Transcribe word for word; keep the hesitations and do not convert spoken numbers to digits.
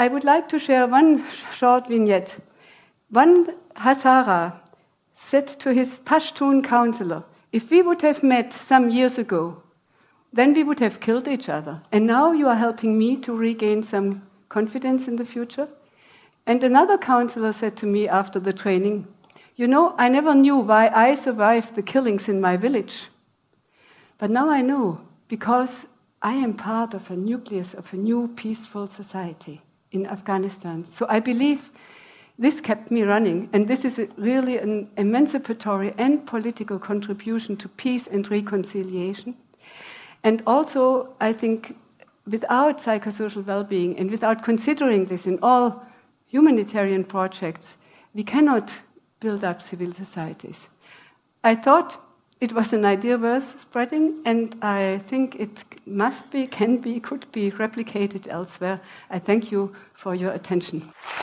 I would like to share one sh- short vignette. One Hazara said to his Pashtun counselor, if we would have met some years ago, then we would have killed each other. And now you are helping me to regain some confidence in the future. And another counselor said to me after the training, you know, I never knew why I survived the killings in my village. But now I know, because I am part of a nucleus of a new peaceful society in Afghanistan. So I believe this kept me running, and this is a really an emancipatory and political contribution to peace and reconciliation. And also, I think, without psychosocial well-being and without considering this in all humanitarian projects, we cannot build up civil societies. I thought it was an idea worth spreading, and I think it must be, can be, could be replicated elsewhere. I thank you for your attention.